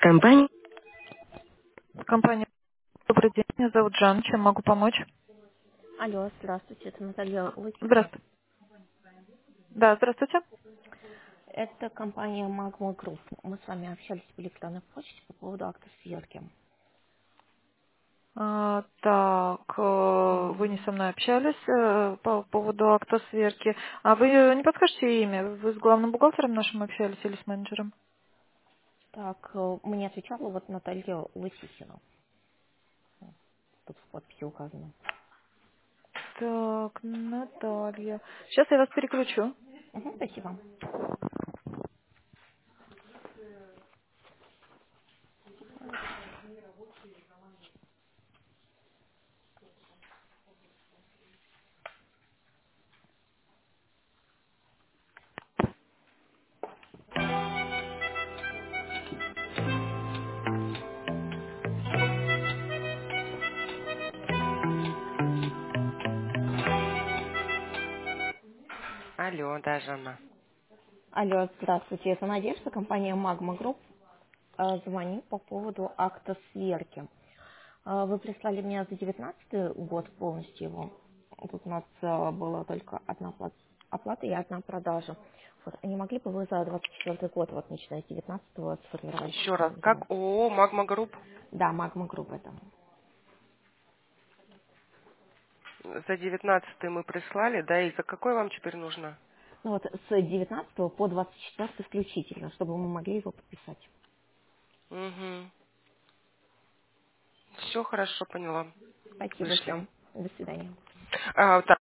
Компания. Компания. Добрый день, меня зовут Жанна. Чем могу помочь? Алло, здравствуйте, это Наталья Лысикина. Здравствуйте. Да, здравствуйте. Это компания Magma Group. Мы с вами общались по электронной почте по поводу акта сверки. Вы не со мной общались по поводу акта сверки. А вы не подскажете имя? Вы с главным бухгалтером нашим общались или с менеджером? Так, мне отвечала вот Наталья Лысикина. Тут в подписи указано. Так, Наталья. Сейчас я вас переключу. Угу, спасибо. Алло, да, Жанна. Алло, здравствуйте, это Надежда, компания Magma Group. Звоню по поводу акта сверки. Вы прислали мне за 19 год полностью его. Тут у нас была только одна оплата и одна продажа. Вот. А не могли бы вы за 24 год, вот начиная с 19-го, сформировать Еще раз. полный? Как ООО «Магма Групп»? Да, Magma Group это. За 19 мы прислали, да, и за какой вам теперь нужно? Ну вот с 19 по 24 включительно, чтобы мы могли его подписать. Угу. Все хорошо, поняла. Спасибо Вышли. всем. До свидания. Так,